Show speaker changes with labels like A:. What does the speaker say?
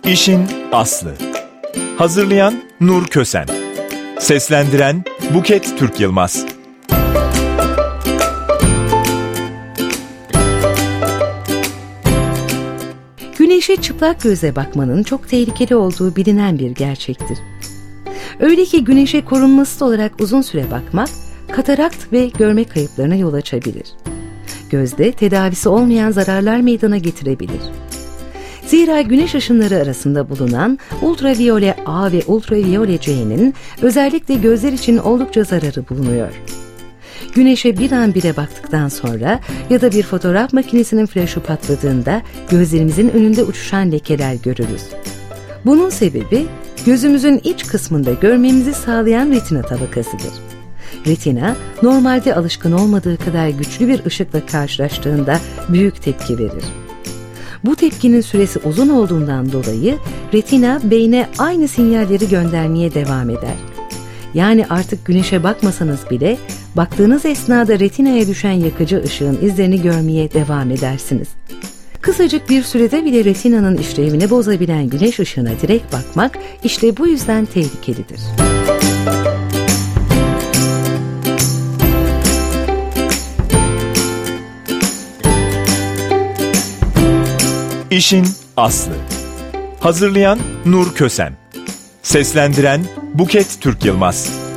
A: İşin aslı. Hazırlayan Nur Kösen. Seslendiren Buket Türk Yılmaz.
B: Güneşe çıplak gözle bakmanın çok tehlikeli olduğu bilinen bir gerçektir. Öyle ki güneşe korunmasız olarak uzun süre bakmak, katarakt ve görme kayıplarına yol açabilir. Gözde tedavisi olmayan zararlar meydana getirebilir. Zira güneş ışınları arasında bulunan ultraviyole A ve ultraviyole C'nin özellikle gözler için oldukça zararı bulunuyor. Güneşe bir an bile baktıktan sonra ya da bir fotoğraf makinesinin flaşı patladığında gözlerimizin önünde uçuşan lekeler görürüz. Bunun sebebi gözümüzün iç kısmında görmemizi sağlayan retina tabakasıdır. Retina, normalde alışkın olmadığı kadar güçlü bir ışıkla karşılaştığında büyük tepki verir. Bu tepkinin süresi uzun olduğundan dolayı retina beyne aynı sinyalleri göndermeye devam eder. Yani artık güneşe bakmasanız bile baktığınız esnada retinaya düşen yakıcı ışığın izlerini görmeye devam edersiniz. Kısacık bir sürede bile retinanın işlevini bozabilen güneş ışığına direkt bakmak işte bu yüzden tehlikelidir.
A: İşin aslı. Hazırlayan Nur Kösen. Seslendiren Buket Türk Yılmaz.